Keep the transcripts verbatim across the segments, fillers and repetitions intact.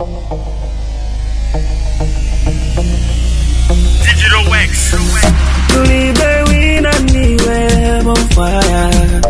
Digital X. Believe we not need on fire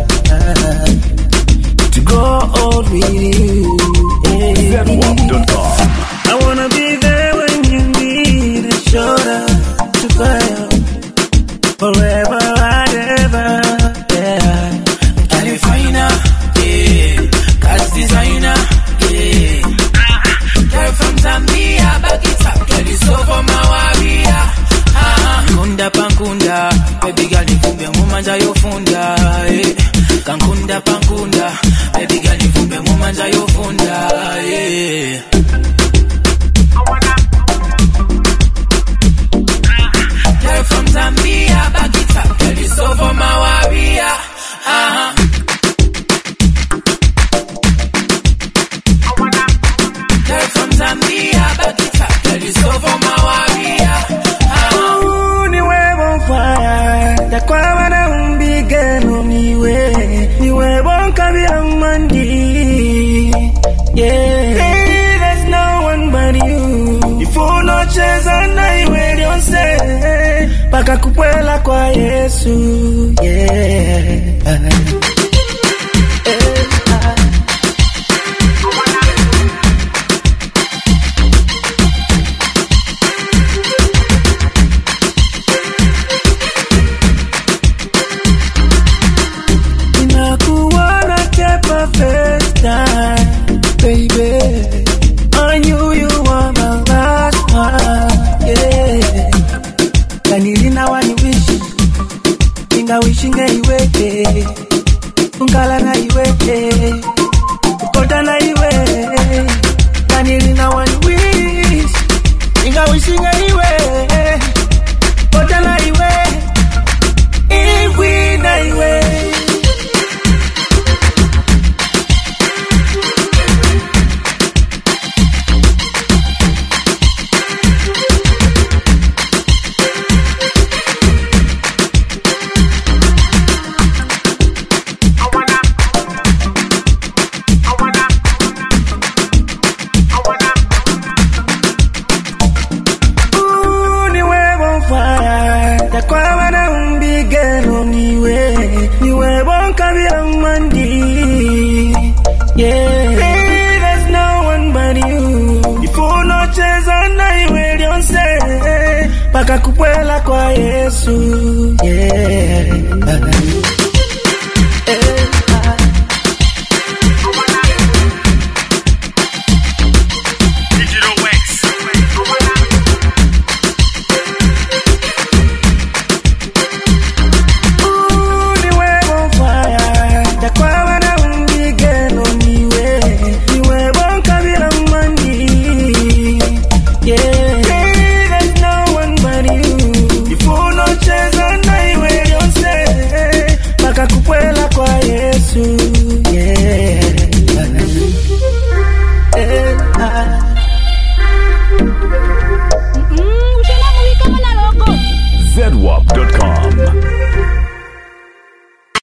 to go old with you. Z W A P dot com. I wanna be there when you need a shoulder to cry on forever and ever. Yeah, California, yeah, Cats designer, yeah. Girl from Zambia, back it up, girl is so for my warrior. Ah, kunda pankunda, baby girl nifumbe mumanja yofunda, eh. Kankunda pankunda, baby girl nifumbe mumanja yofunda, yeah. Girl from Zambia, back it up, girl is so for my warrior. Ah. Girl from Zambia, back it up, girl is so for my warrior. ooh, niwe on fire. Takwa wana umbigeno niwe, niwe bon kabira mandi. Yeah, hey, there's no one but you. Ifu no cheza na iwe dionse, paka kupwela kwa Yesu. Yeah. First time, baby, I knew you were my last one, yeah. Kanilina wani wish, inga wishinga iweke, ungala na iweke, ukota na iwe. Kanilina wani wish, inga wishinga iwe, ukota na iwe, iwi na iwe. Yeah, hey, there's no one but you. Ifu no cheza na iwe dionse, paka kupwela kwa Yesu. Yeah.